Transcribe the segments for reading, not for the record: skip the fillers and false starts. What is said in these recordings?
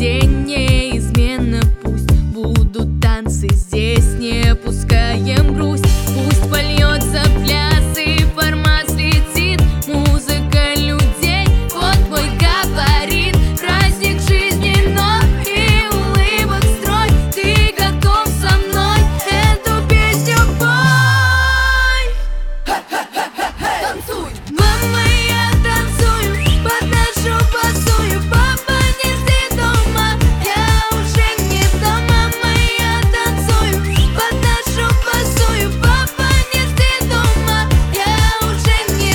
день неизменно. Пусть будут танцы здесь, не пускаем грусть. Пусть польется пляс и формат слетит, музыка людей, вот мой габарит. Праздник жизни вновь и улыбок строй. Ты готов со мной эту песню пой? Танцуй! Мама, я танцую, подношу, пасую. Папа, не жди дома, я уже не дома. Мама, я танцую, подношу, пасую. Папа, не жди дома, я уже не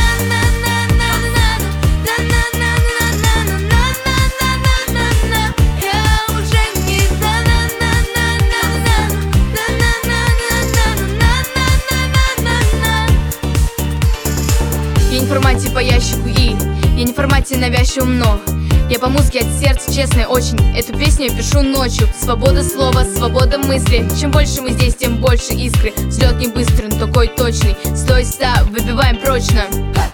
я уже не Я не в формате по ящику и я не в формате навязчивом, но я по музыке от сердца, честно, очень. Эту песню я пишу ночью. Свобода слова, свобода мысли. Чем больше мы здесь, тем больше искры. Взлет не быстрый, но такой точный. 100 из 100, выбиваем прочно.